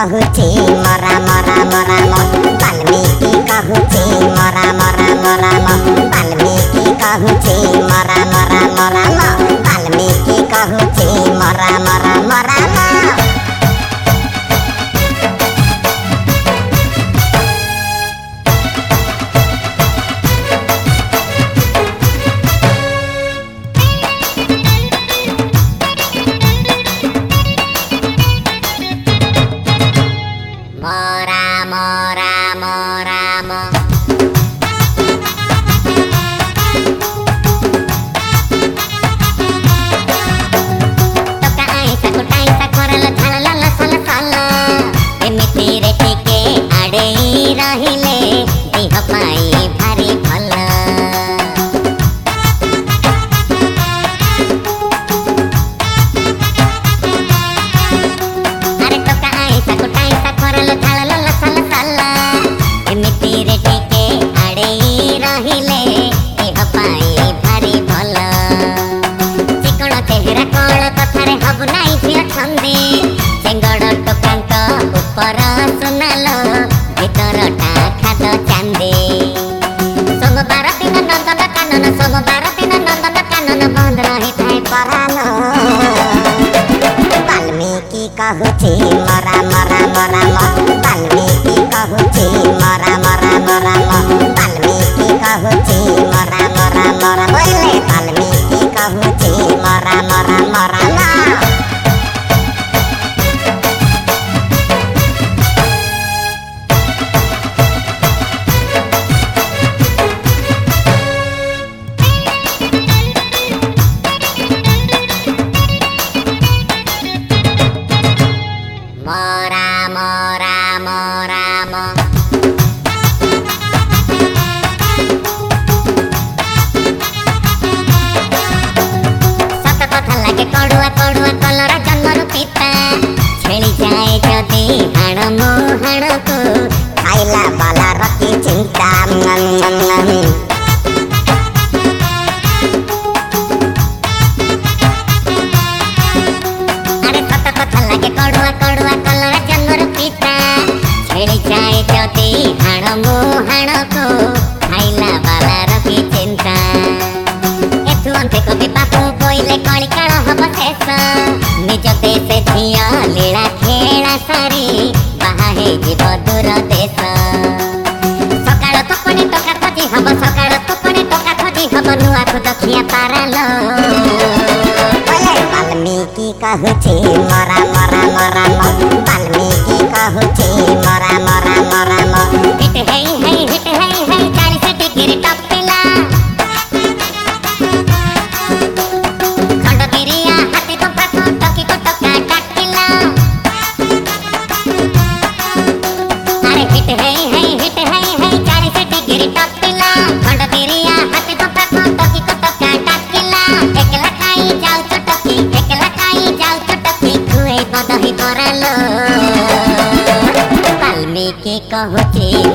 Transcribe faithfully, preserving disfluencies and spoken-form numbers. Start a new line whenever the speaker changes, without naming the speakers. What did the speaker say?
कहूची मरा मरा मरा म वाल्मीकि कहूची मरा मरा मरा म वाल्मीकि कहूची मरा मरा मरा म वाल्मीकि कहूची मरा मरा मरा म वाल्मीकि कहूची मरा मरा मरा म वाल्मीकि कहूची मरा मरा मरा म वाल्मीकि कहूची मरा मरा मरा बोले वाल्मीकि कहूची मरा मरा मरा म खाइला बाला रति चिंता अरे सत कथा लगे कड़ुआ कड़ुआ कलर जन्मर पिता छेड़ी जाए जदि हाण मुहाण को खाइला बाला रति चिंता एथु अंते कवि बापू बोइले कली काल हब शेष निज देश झिया लीला खेला सारी बाहा हे जीव दूर देश सकाळ तपने टका खोजी हब सकाळ तपने टका खोजी हब नुआ को दखिया पारालो वाल्मीकि कहूची मरा मरा मरा म वाल्मीकि कहूची मरा मरा मरा म हिट हे हे हिट हे हे चालीस डिग्री टपिला खंडगिरिया हाथी तो पाछो टकी को टका टाकिला अरे हिट हे हे हिट हे हे चालीस डिग्री टपिला खंडगिरिया हाथी तो पाछो टकी को टका टाकिला एकला खाई जाऊ चटकी एकला खाई जाऊ चटकी खुए बदही करालो वाल्मीकि कहूची